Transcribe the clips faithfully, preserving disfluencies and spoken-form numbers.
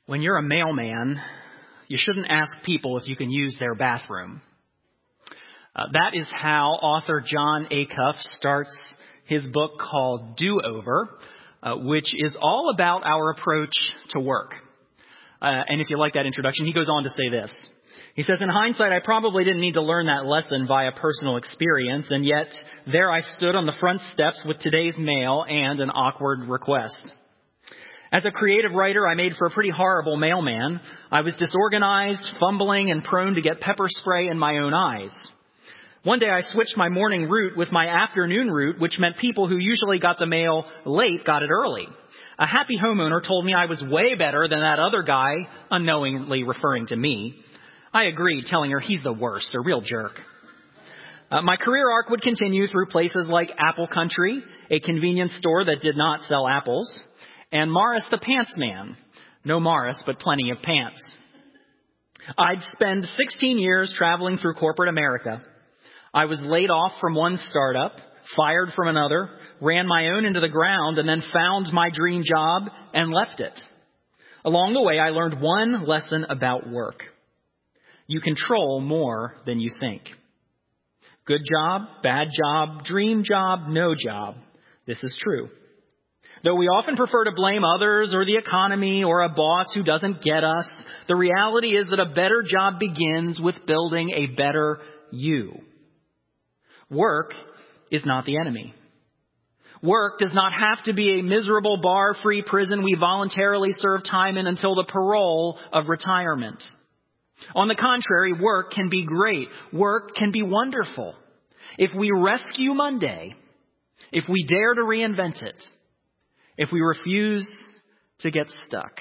When you're a mailman, you shouldn't ask people if you can use their bathroom. Uh, that is how author Jon Acuff starts his book called Do-Over, uh, which is all about our approach to work. Uh, and if you like that introduction, he goes on to say this. He says, in hindsight, I probably didn't need to learn that lesson via personal experience, and yet there I stood on the front steps with today's mail and an awkward request. As a creative writer, I made for a pretty horrible mailman. I was disorganized, fumbling, and prone to get pepper spray in my own eyes. One day I switched my morning route with my afternoon route, which meant people who usually got the mail late got it early. A happy homeowner told me I was way better than that other guy, unknowingly referring to me. I agreed, telling her he's the worst, a real jerk. Uh, my career arc would continue through places like Apple Country, a convenience store that did not sell apples, and Morris the Pants Man. No Morris, but plenty of pants. I'd spend sixteen years traveling through corporate America. I was laid off from one startup, fired from another, ran my own into the ground, and then found my dream job and left it. Along the way, I learned one lesson about work. You control more than you think. Good job, bad job, dream job, no job. This is true. Though we often prefer to blame others or the economy or a boss who doesn't get us, the reality is that a better job begins with building a better you. Work is not the enemy. Work does not have to be a miserable bar-free prison we voluntarily serve time in until the parole of retirement. On the contrary, work can be great. Work can be wonderful. If we rescue Monday, if we dare to reinvent it, if we refuse to get stuck.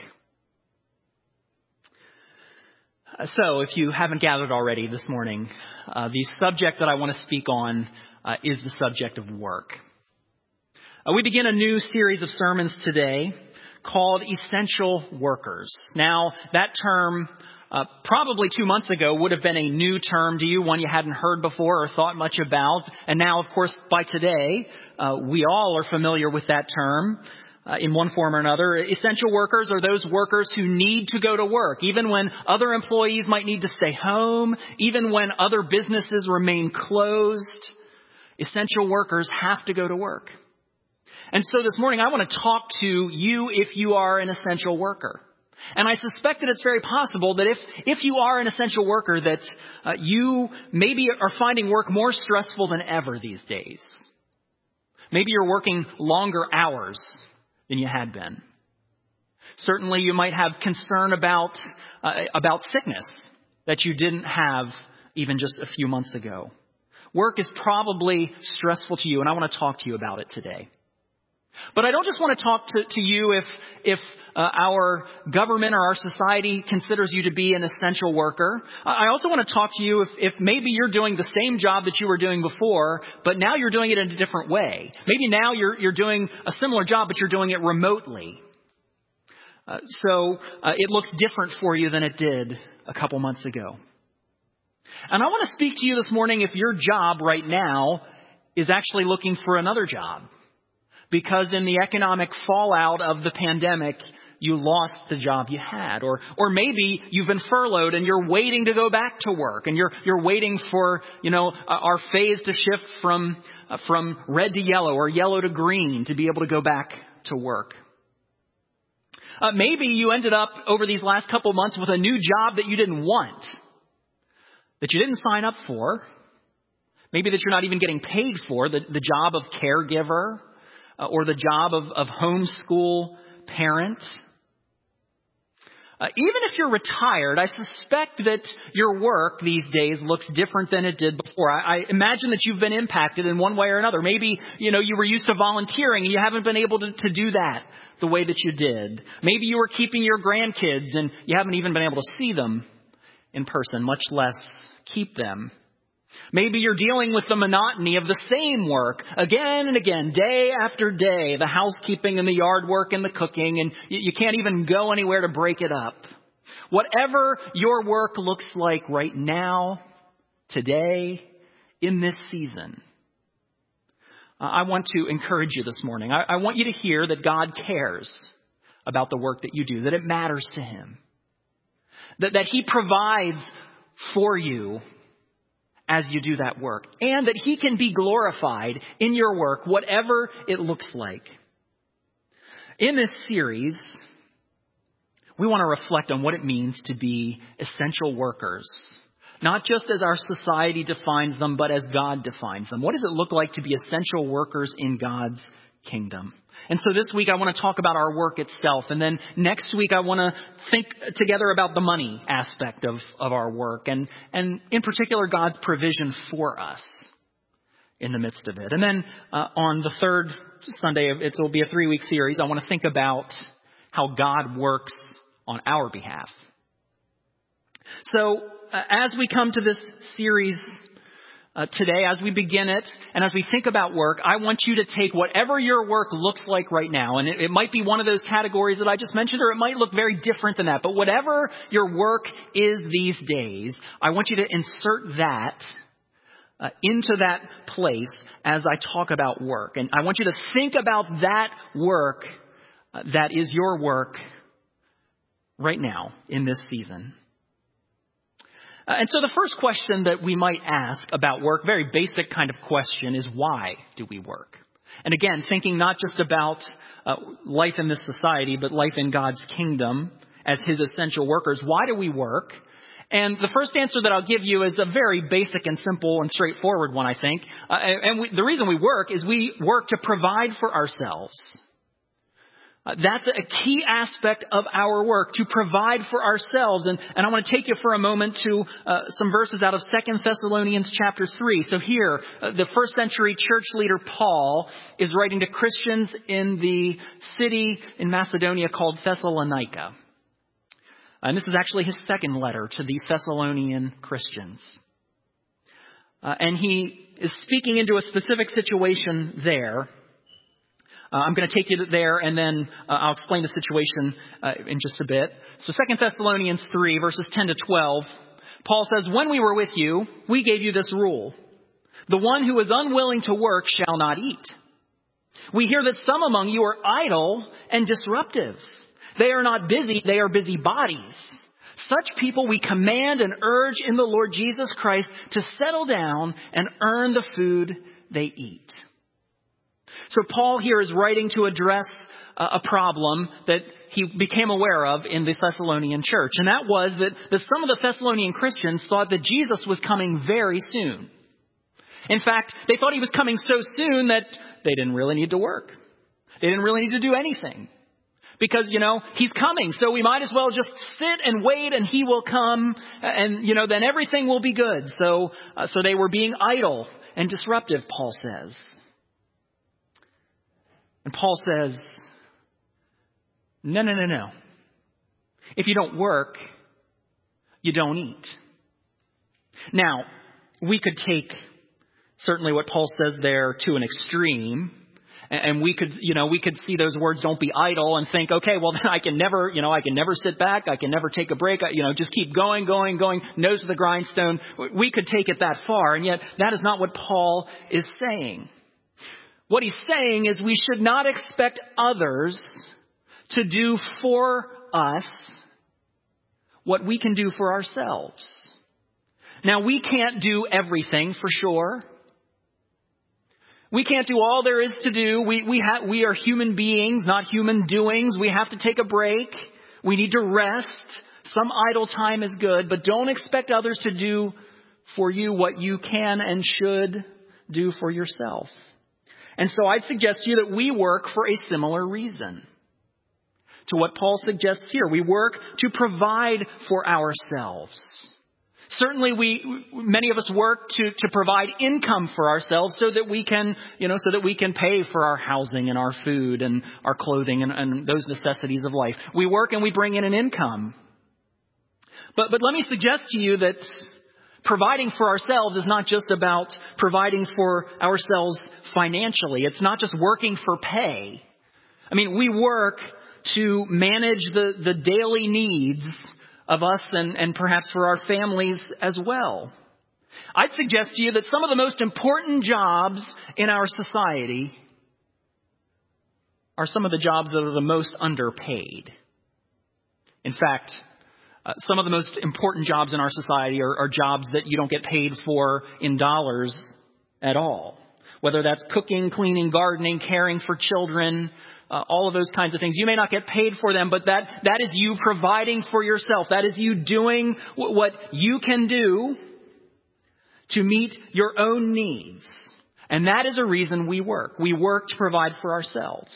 So, if you haven't gathered already this morning, uh, the subject that I want to speak on uh, is the subject of work. Uh, we begin a new series of sermons today called Essential Workers. Now, that term uh, probably two months ago would have been a new term to you, one you hadn't heard before or thought much about. And now, of course, by today, uh, we all are familiar with that term. Uh, in one form or another. Essential workers are those workers who need to go to work, even when other employees might need to stay home, even when other businesses remain closed. Essential workers have to go to work. And so this morning I want to talk to you if you are an essential worker. And I suspect that it's very possible that if, if you are an essential worker, that uh, you maybe are finding work more stressful than ever these days. Maybe you're working longer hours than you had been. Certainly you might have concern about uh, about sickness that you didn't have even just a few months ago. Work is probably stressful to you, and I want to talk to you about it today. But I don't just want to talk to, to you if if uh, our government or our society considers you to be an essential worker. I also want to talk to you if, if maybe you're doing the same job that you were doing before, but now you're doing it in a different way. Maybe now you're you're doing a similar job, but you're doing it remotely. Uh, so uh, it looks different for you than it did a couple months ago. And I want to speak to you this morning if your job right now is actually looking for another job. Because in the economic fallout of the pandemic, you lost the job you had. Or or maybe you've been furloughed and you're waiting to go back to work. And you're you're waiting for, you know, our phase to shift from uh, from red to yellow or yellow to green to be able to go back to work. Uh, maybe you ended up over these last couple months with a new job that you didn't want, that you didn't sign up for. Maybe that you're not even getting paid for, the, the job of caregiver. Uh, or the job of, of homeschool parent. Uh, even if you're retired, I suspect that your work these days looks different than it did before. I, I imagine that you've been impacted in one way or another. Maybe, you know, you were used to volunteering and you haven't been able to, to do that the way that you did. Maybe you were keeping your grandkids and you haven't even been able to see them in person, much less keep them. Maybe you're dealing with the monotony of the same work again and again, day after day, the housekeeping and the yard work and the cooking, and you can't even go anywhere to break it up. Whatever your work looks like right now, today, in this season, I want to encourage you this morning. I, I want you to hear that God cares about the work that you do, that it matters to him, that, that he provides for you as you do that work, and that he can be glorified in your work, whatever it looks like. In this series, we want to reflect on what it means to be essential workers, not just as our society defines them, but as God defines them. What does it look like to be essential workers in God's kingdom? And so this week I want to talk about our work itself. And then next week I want to think together about the money aspect of, of our work. And, and in particular, God's provision for us in the midst of it. And then uh, on the third Sunday, it will be a three-week series. I want to think about how God works on our behalf. So uh, as we come to this series Uh, today, as we begin it, and as we think about work, I want you to take whatever your work looks like right now. And it, it might be one of those categories that I just mentioned, or it might look very different than that. But whatever your work is these days, I want you to insert that uh, into that place as I talk about work. And I want you to think about that work uh, that is your work right now in this season. Uh, and so the first question that we might ask about work, very basic kind of question, is why do we work? And again, thinking not just about uh, life in this society, but life in God's kingdom as his essential workers. Why do we work? And the first answer that I'll give you is a very basic and simple and straightforward one, I think. Uh, and and we, the reason we work is we work to provide for ourselves. Uh, that's a key aspect of our work, to provide for ourselves. And, and I want to take you for a moment to uh, some verses out of Second Thessalonians chapter three. So here, uh, the first century church leader Paul is writing to Christians in the city in Macedonia called Thessalonica. And this is actually his second letter to the Thessalonian Christians. Uh, and he is speaking into a specific situation there. Uh, I'm going to take you there, and then uh, I'll explain the situation uh, in just a bit. So Second Thessalonians three, verses ten to twelve, Paul says, "When we were with you, we gave you this rule. The one who is unwilling to work shall not eat. We hear that some among you are idle and disruptive. They are not busy, they are busybodies. Such people we command and urge in the Lord Jesus Christ to settle down and earn the food they eat." So Paul here is writing to address a problem that he became aware of in the Thessalonian church. And that was that, that some of the Thessalonian Christians thought that Jesus was coming very soon. In fact, they thought he was coming so soon that they didn't really need to work. They didn't really need to do anything. Because, you know, he's coming, so we might as well just sit and wait and he will come and, you know, then everything will be good. So, uh, so they were being idle and disruptive, Paul says. And Paul says, no, no, no, no. If you don't work, you don't eat. Now, we could take certainly what Paul says there to an extreme. And we could, you know, we could see those words, don't be idle, and think, okay, well, then I can never, you know, I can never sit back. I can never take a break. I, you know, just keep going, going, going, nose to the grindstone. We could take it that far. And yet that is not what Paul is saying. What he's saying is we should not expect others to do for us what we can do for ourselves. Now, we can't do everything for sure. We can't do all there is to do. We, we, ha- we are human beings, not human doings. We have to take a break. We need to rest. Some idle time is good, but don't expect others to do for you what you can and should do for yourself. And so I'd suggest to you that we work for a similar reason to what Paul suggests here. We work to provide for ourselves. Certainly we, many of us work to, to provide income for ourselves so that we can, you know, so that we can pay for our housing and our food and our clothing and, and those necessities of life. We work and we bring in an income. But, but let me suggest to you that providing for ourselves is not just about providing for ourselves financially. It's not just working for pay. I mean, we work to manage the, the daily needs of us and, and perhaps for our families as well. I'd suggest to you that some of the most important jobs in our society are some of the jobs that are the most underpaid. In fact, uh, some of the most important jobs in our society are, are jobs that you don't get paid for in dollars at all. Whether that's cooking, cleaning, gardening, caring for children, uh, all of those kinds of things. You may not get paid for them, but that, that is you providing for yourself. That is you doing w- what you can do to meet your own needs. And that is a reason we work. We work to provide for ourselves.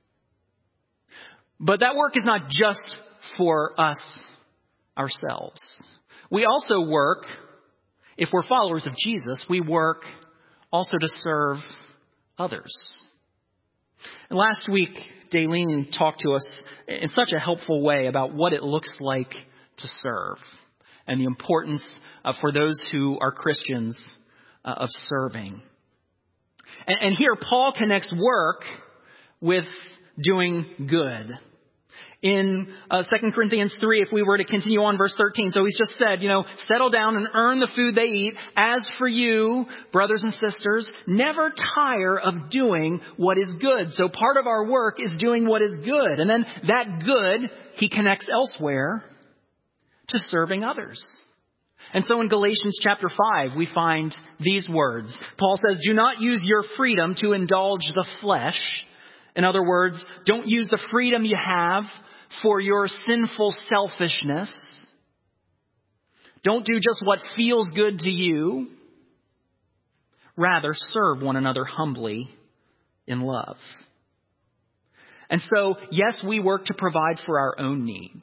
But that work is not just for us ourselves. We also work, if we're followers of Jesus, we work also to serve others. And last week, Daleen talked to us in such a helpful way about what it looks like to serve and the importance uh, for those who are Christians uh, of serving. And, and here, Paul connects work with doing good. In uh, Second Corinthians three, if we were to continue on verse thirteen, so he's just said, you know, settle down and earn the food they eat. As for you, brothers and sisters, never tire of doing what is good. So part of our work is doing what is good. And then that good, he connects elsewhere to serving others. And so in Galatians chapter five, we find these words. Paul says, do not use your freedom to indulge the flesh. In other words, don't use the freedom you have for your sinful selfishness. Don't do just what feels good to you. Rather, serve one another humbly in love. And so, yes, we work to provide for our own needs.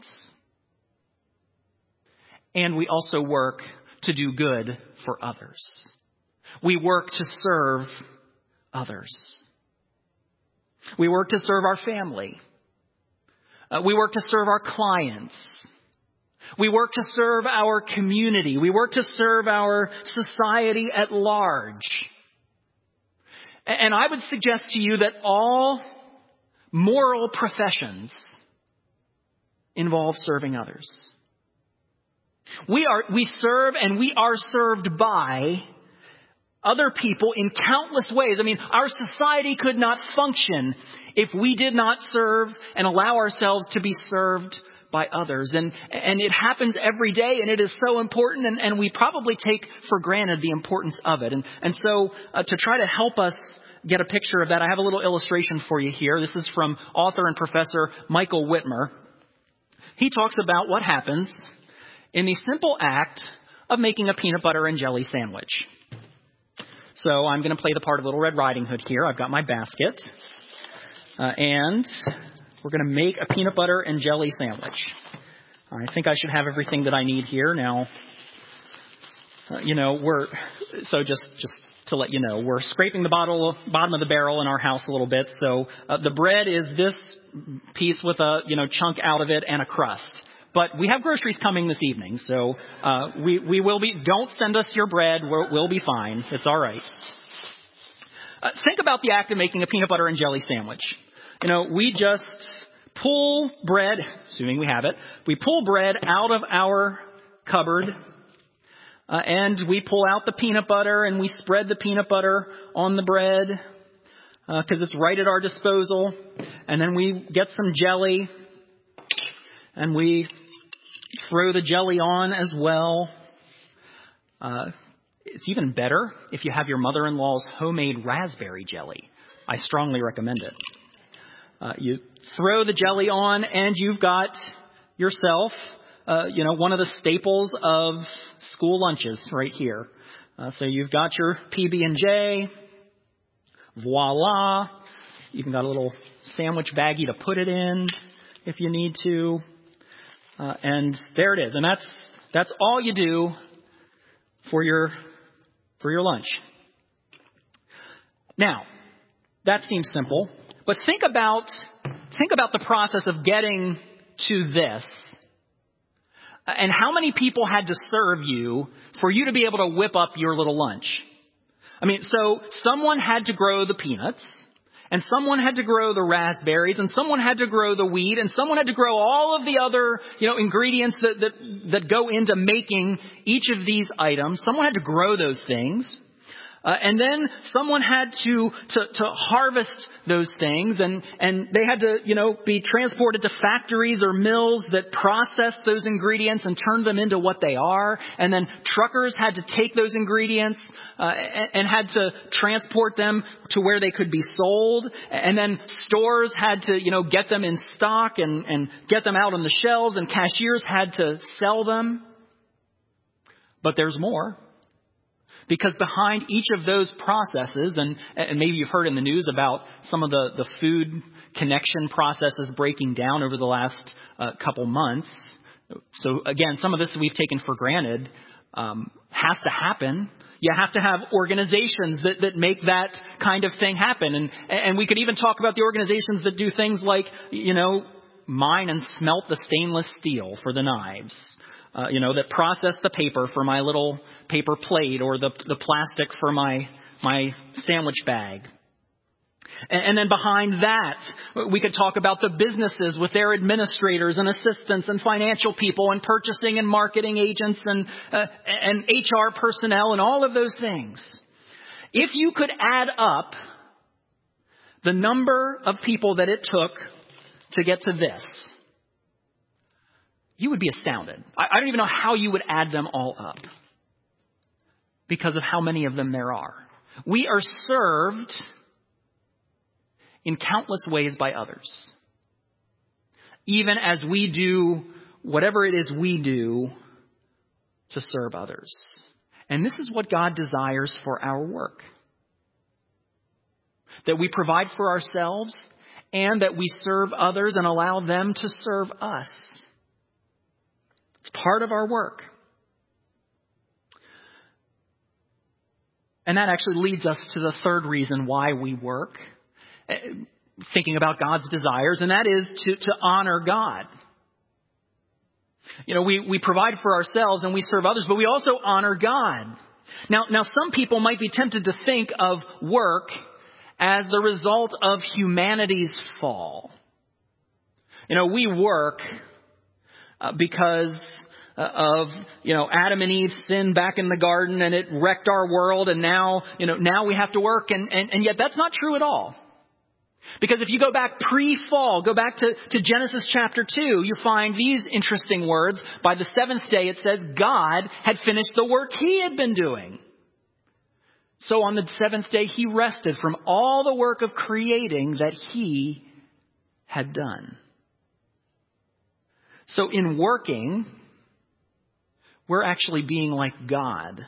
And we also work to do good for others. We work to serve others. We work to serve our family. Uh, we work to serve our clients. We work to serve our community. We work to serve our society at large. And I would suggest to you that all moral professions involve serving others. We are, we serve and we are served by other people in countless ways. I mean, our society could not function if we did not serve and allow ourselves to be served by others. And and it happens every day, and it is so important, and, and we probably take for granted the importance of it. And, and so uh, to try to help us get a picture of that, I have a little illustration for you here. This is from author and professor Michael Whitmer. He talks about what happens in the simple act of making a peanut butter and jelly sandwich. So I'm going to play the part of Little Red Riding Hood here. I've got my basket. Uh, and we're going to make a peanut butter and jelly sandwich. I think I should have everything that I need here. Now, uh, you know, we're, so just, just to let you know, we're scraping the bottle, bottom of the barrel in our house a little bit. So uh, the bread is this piece with a, you know, chunk out of it and a crust. But we have groceries coming this evening, so uh, we, we will be, don't send us your bread. We're, we'll be fine. It's all right. Uh, think about the act of making a peanut butter and jelly sandwich. You know, we just pull bread, assuming we have it, we pull bread out of our cupboard, uh, and we pull out the peanut butter, and we spread the peanut butter on the bread, because uh, it's right at our disposal. And then we get some jelly, and we throw the jelly on as well. Uh, it's even better if you have your mother-in-law's homemade raspberry jelly. I strongly recommend it. Uh, you throw the jelly on, and you've got yourself, uh, you know, one of the staples of school lunches right here. Uh, so you've got your P B and J. Voila. You even got a little sandwich baggie to put it in if you need to. Uh, and there it is. And that's that's all you do for your for your lunch. Now, that seems simple, but think about think about the process of getting to this, and how many people had to serve you for you to be able to whip up your little lunch. I mean, so someone had to grow the peanuts, and someone had to grow the raspberries, and someone had to grow the wheat, and someone had to grow all of the other, you know, ingredients that, that, that go into making each of these items. Someone had to grow those things. Uh, and then someone had to, to, to harvest those things, and, and they had to, you know, be transported to factories or mills that processed those ingredients and turned them into what they are. And then truckers had to take those ingredients uh, and, and had to transport them to where they could be sold. And then stores had to, you know, get them in stock and, and get them out on the shelves, and cashiers had to sell them. But there's more. Because behind each of those processes, and, and maybe you've heard in the news about some of the, the food connection processes breaking down over the last uh, couple months. So again, some of this we've taken for granted um, has to happen. You have to have organizations that, that make that kind of thing happen. And, and we could even talk about the organizations that do things like, you know, mine and smelt the stainless steel for the knives. Uh, you know, that process the paper for my little paper plate, or the the plastic for my my sandwich bag. And, and then behind that, we could talk about the businesses with their administrators and assistants and financial people and purchasing and marketing agents and uh, and H R personnel and all of those things. If you could add up the number of people that it took to get to this, you would be astounded. I don't even know how you would add them all up because of how many of them there are. We are served in countless ways by others, even as we do whatever it is we do to serve others. And this is what God desires for our work. That we provide for ourselves and that we serve others and allow them to serve us. It's part of our work. And that actually leads us to the third reason why we work, thinking about God's desires, and that is to, to honor God. You know, we, we provide for ourselves and we serve others, but we also honor God. Now, now, some people might be tempted to think of work as the result of humanity's fall. You know, we work Uh, because uh, of, you know, Adam and Eve's sin back in the garden, and it wrecked our world. And now, you know, now we have to work. And, and, and yet that's not true at all. Because if you go back pre-fall, go back to, to Genesis chapter two, you find these interesting words. By the seventh day, it says God had finished the work he had been doing. So on the seventh day, he rested from all the work of creating that he had done. So in working, we're actually being like God,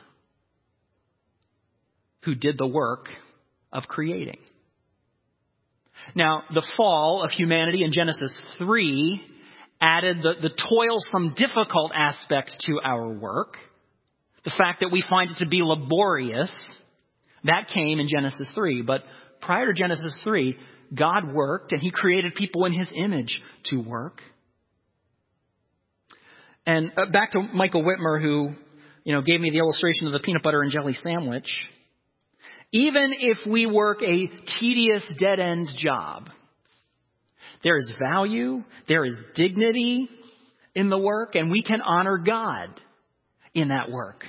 who did the work of creating. Now, the fall of humanity in Genesis three added the, the toilsome, difficult aspect to our work. The fact that we find it to be laborious, that came in Genesis three. But prior to Genesis three, God worked, and he created people in his image to work. And back to Michael Whitmer, who, you know, gave me the illustration of the peanut butter and jelly sandwich. Even if we work a tedious dead-end job, there is value, there is dignity in the work, and we can honor God in that work.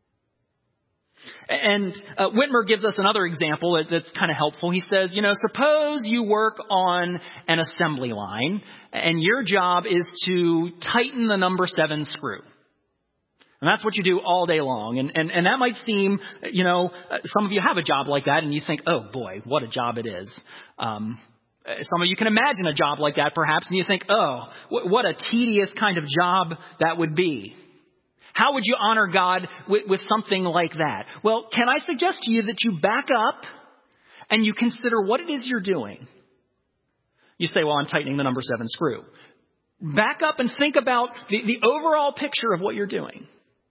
And uh, Whitmer gives us another example that's kind of helpful. He says, you know, suppose you work on an assembly line and your job is to tighten the number seven screw. And that's what you do all day long. And, and, and that might seem, you know, some of you have a job like that and you think, oh boy, what a job it is. Um, some of you can imagine a job like that perhaps, and you think, oh, what a tedious kind of job that would be. How would you honor God with, with something like that? Well, can I suggest to you that you back up and you consider what it is you're doing? You say, well, I'm tightening the number seven screw. Back up and think about the, the overall picture of what you're doing.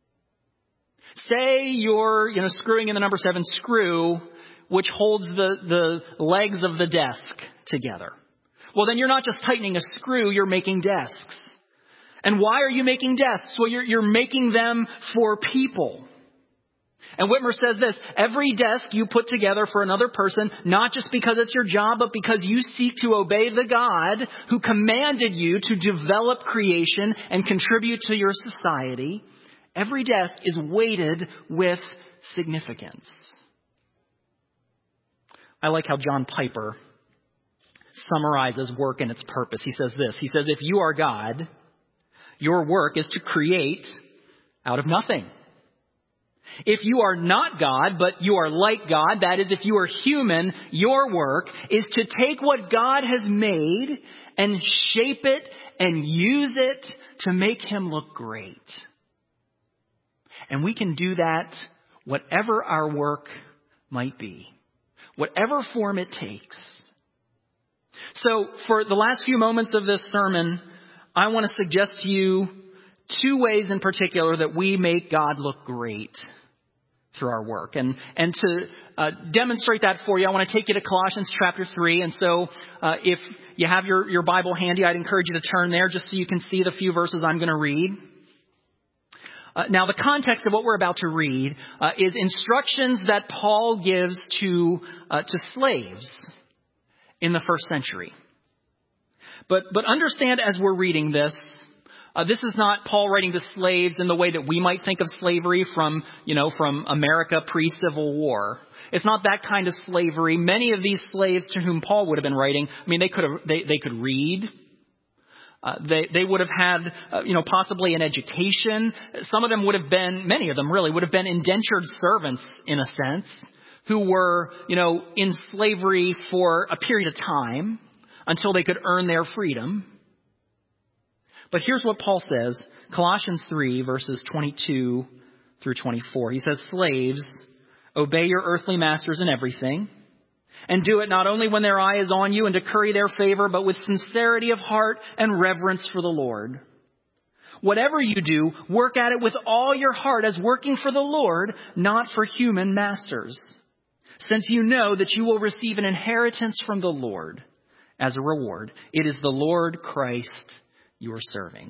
Say you're, you know, screwing in the number seven screw, which holds the, the legs of the desk together. Well, then you're not just tightening a screw, you're making desks. And why are you making desks? Well, you're, you're making them for people. And Whitmer says this, every desk you put together for another person, not just because it's your job, but because you seek to obey the God who commanded you to develop creation and contribute to your society, every desk is weighted with significance. I like how John Piper summarizes work and its purpose. He says this. He says, if you are God, your work is to create out of nothing. If you are not God, but you are like God, that is, if you are human, your work is to take what God has made and shape it and use it to make him look great. And we can do that whatever our work might be, whatever form it takes. So for the last few moments of this sermon, I want to suggest to you two ways in particular that we make God look great through our work. And and to uh, demonstrate that for you, I want to take you to Colossians chapter three. And so uh, if you have your, your Bible handy, I'd encourage you to turn there just so you can see the few verses I'm going to read. Uh, now, the context of what we're about to read uh, is instructions that Paul gives to uh, to slaves in the first century. But but understand as we're reading this, uh, this is not Paul writing to slaves in the way that we might think of slavery from, you know, from America pre-Civil War. It's not that kind of slavery. Many of these slaves to whom Paul would have been writing, I mean, they could have, they, they could read. Uh, they, they would have had, uh, you know, possibly an education. Some of them would have been, many of them really would have been indentured servants in a sense, who were, you know, in slavery for a period of time until they could earn their freedom. But here's what Paul says, Colossians three, verses twenty-two through twenty-four. He says, slaves, obey your earthly masters in everything, and do it not only when their eye is on you and to curry their favor, but with sincerity of heart and reverence for the Lord. Whatever you do, work at it with all your heart as working for the Lord, not for human masters, since you know that you will receive an inheritance from the Lord as a reward. It is the Lord Christ you are serving.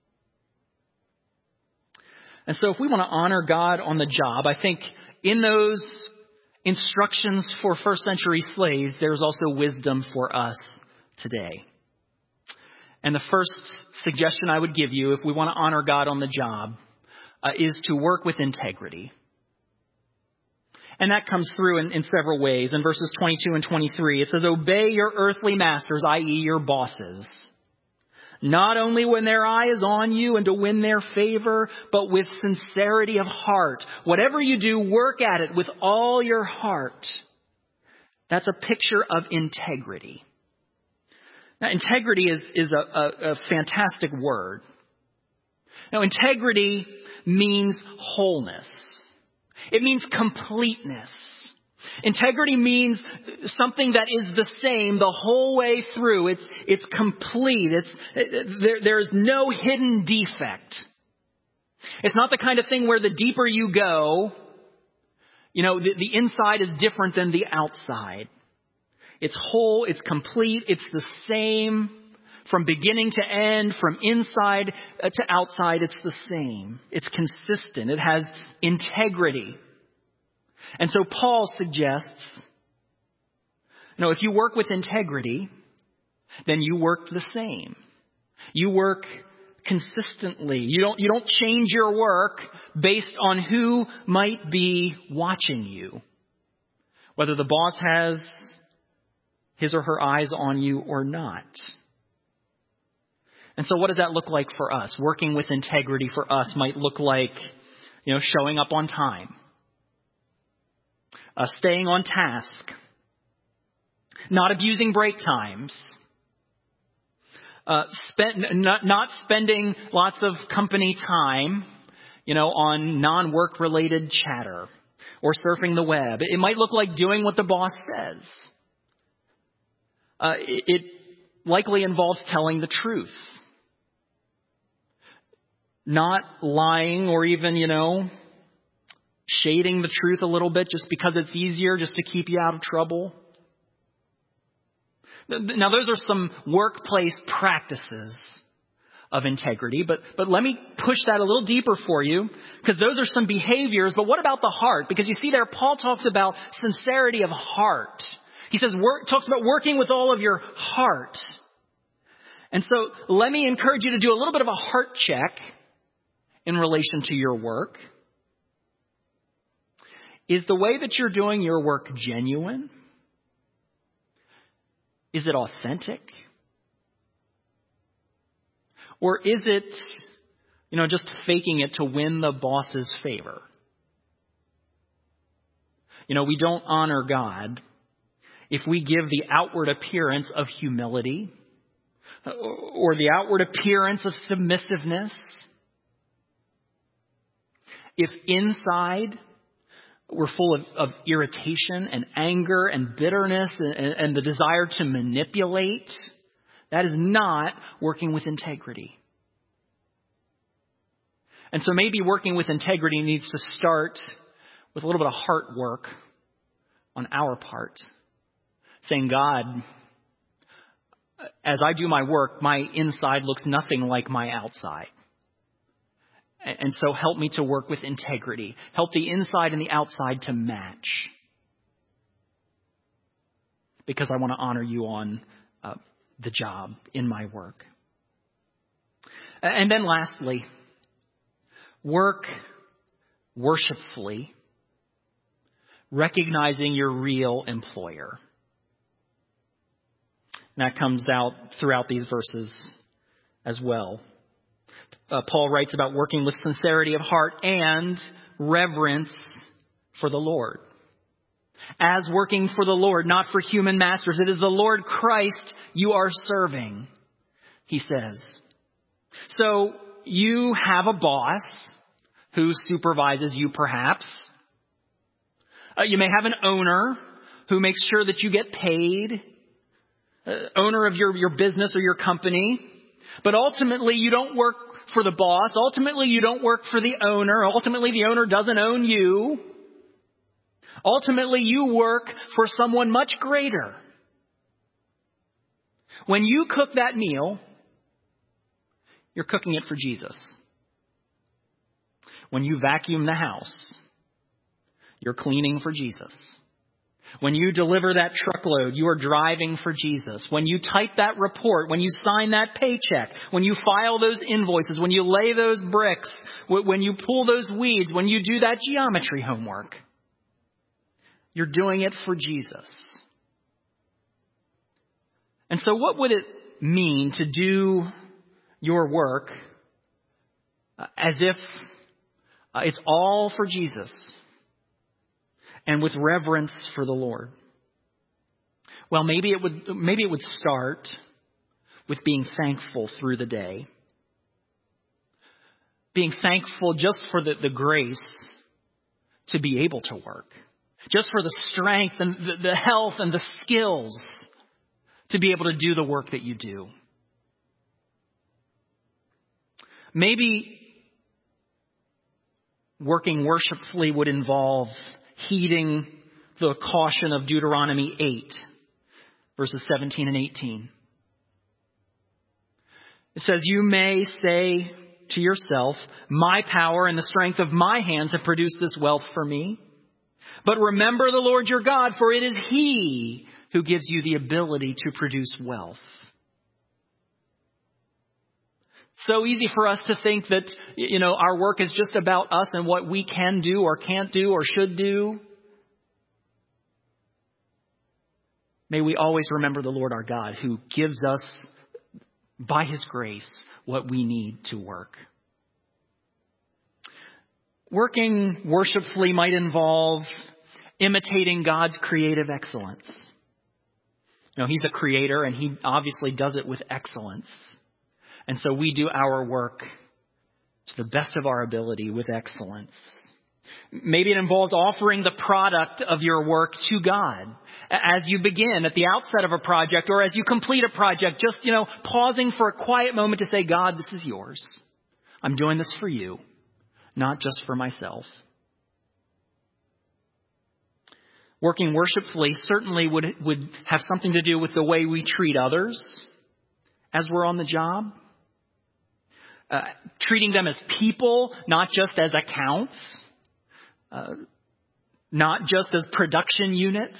And so if we want to honor God on the job, I think in those instructions for first century slaves, there's also wisdom for us today. And the first suggestion I would give you if we want to honor God on the job uh, is to work with integrity. And that comes through in, in several ways. In verses twenty-two and twenty-three, it says, obey your earthly masters, that is your bosses, not only when their eye is on you and to win their favor, but with sincerity of heart. Whatever you do, work at it with all your heart. That's a picture of integrity. Now, integrity is, is a, a, a fantastic word. Now, integrity means wholeness. It means completeness. Integrity means something that is the same the whole way through. It's it's complete. It's there, there's no hidden defect. It's not the kind of thing where the deeper you go, you know, the, the inside is different than the outside. It's whole, it's complete, it's the same from beginning to end, from inside to outside, it's the same. It's consistent. It has integrity. And so Paul suggests, you know, if you work with integrity, then you work the same. You work consistently. You don't, you don't change your work based on who might be watching you. Whether the boss has his or her eyes on you or not. And so what does that look like for us? Working with integrity for us might look like, you know, showing up on time. Uh, staying on task, not abusing break times, uh, spend, not, not spending lots of company time, you know, on non-work related chatter or surfing the web. It might look like doing what the boss says. Uh, it, it likely involves telling the truth, not lying or even, you know, shading the truth a little bit just because it's easier, just to keep you out of trouble. Now, those are some workplace practices of integrity, but but let me push that a little deeper for you, because those are some behaviors. But what about the heart? Because you see there, Paul talks about sincerity of heart. He says, work, talks about working with all of your heart. And so let me encourage you to do a little bit of a heart check in relation to your work. Is the way that you're doing your work genuine? Is it authentic? Or is it, you know, just faking it to win the boss's favor? You know, we don't honor God if we give the outward appearance of humility or the outward appearance of submissiveness. If inside we're full of, of irritation and anger and bitterness and, and the desire to manipulate, that is not working with integrity. And so maybe working with integrity needs to start with a little bit of heart work on our part. Saying, God, as I do my work, my inside looks nothing like my outside. And so help me to work with integrity. Help the inside and the outside to match. Because I want to honor you on uh, the job, in my work. And then lastly, work worshipfully, recognizing your real employer. And that comes out throughout these verses as well. Uh, Paul writes about working with sincerity of heart and reverence for the Lord. As working for the Lord, not for human masters. It is the Lord Christ you are serving, he says. So you have a boss who supervises you perhaps. Uh, you may have an owner who makes sure that you get paid. Uh, owner of your, your business or your company. But ultimately you don't work for the boss. Ultimately you don't work for the owner. Ultimately the owner doesn't own you. Ultimately you work for someone much greater. When you cook that meal, you're cooking it for Jesus. When you vacuum the house, you're cleaning for Jesus. When you deliver that truckload, you are driving for Jesus. When you type that report, when you sign that paycheck, when you file those invoices, when you lay those bricks, when you pull those weeds, when you do that geometry homework, you're doing it for Jesus. And so what would it mean to do your work as if it's all for Jesus? And with reverence for the Lord. Well, maybe it would maybe it would start with being thankful through the day. Being thankful just for the, the grace to be able to work. Just for the strength and the, the health and the skills to be able to do the work that you do. Maybe working worshipfully would involve heeding the caution of Deuteronomy eight, verses seventeen and eighteen. It says, you may say to yourself, my power and the strength of my hands have produced this wealth for me. But remember the Lord your God, for it is He who gives you the ability to produce wealth. So easy for us to think that, you know, our work is just about us and what we can do or can't do or should do. May we always remember the Lord our God who gives us, by His grace, what we need to work. Working worshipfully might involve imitating God's creative excellence. You know, He's a creator and He obviously does it with excellence. And so we do our work to the best of our ability with excellence. Maybe it involves offering the product of your work to God as you begin at the outset of a project or as you complete a project. Just, you know, pausing for a quiet moment to say, God, this is yours. I'm doing this for you, not just for myself. Working worshipfully certainly would, would have something to do with the way we treat others as we're on the job. Uh, treating them as people, not just as accounts, uh, not just as production units.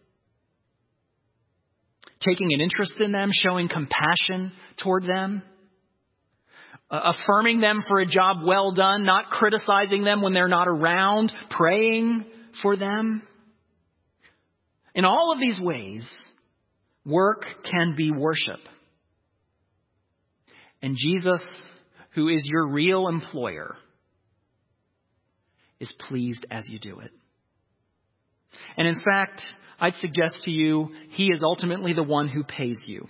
Taking an interest in them, showing compassion toward them. Uh, affirming them for a job well done, not criticizing them when they're not around, praying for them. In all of these ways, Work can be worship. And Jesus, who is your real employer, is pleased as you do it. And in fact, I'd suggest to you, he is ultimately the one who pays you.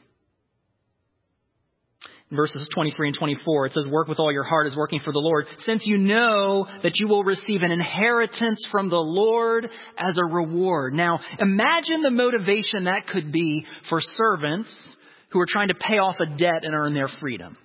In verses twenty-three and twenty-four, it says, work with all your heart as working for the Lord, since you know that you will receive an inheritance from the Lord as a reward. Now, imagine the motivation that could be for servants who are trying to pay off a debt and earn their freedom.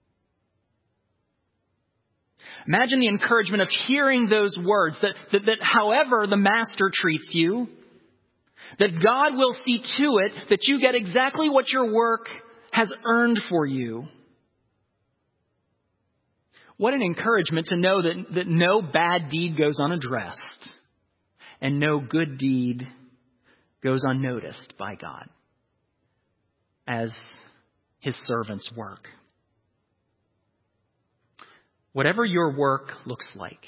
Imagine the encouragement of hearing those words, that, that, that however the master treats you, that God will see to it that you get exactly what your work has earned for you. What an encouragement to know that, that no bad deed goes unaddressed and no good deed goes unnoticed by God as his servants work. Whatever your work looks like,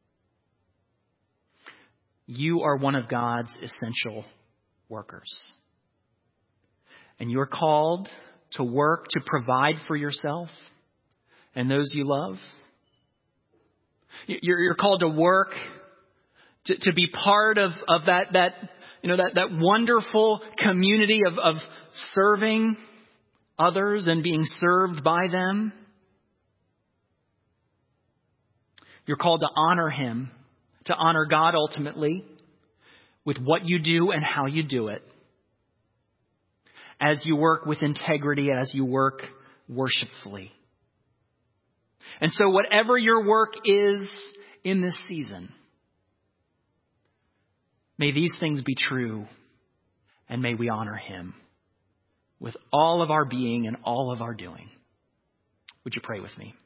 you are one of God's essential workers. And you're called to work to provide for yourself and those you love. You're, you're called to work to, to be part of, of that, that, you know, that, that wonderful community of, of serving others and being served by them. You're called to honor him, to honor God ultimately with what you do and how you do it. As you work with integrity, as you work worshipfully. And so whatever your work is in this season, may these things be true, and may we honor him with all of our being and all of our doing. Would you pray with me?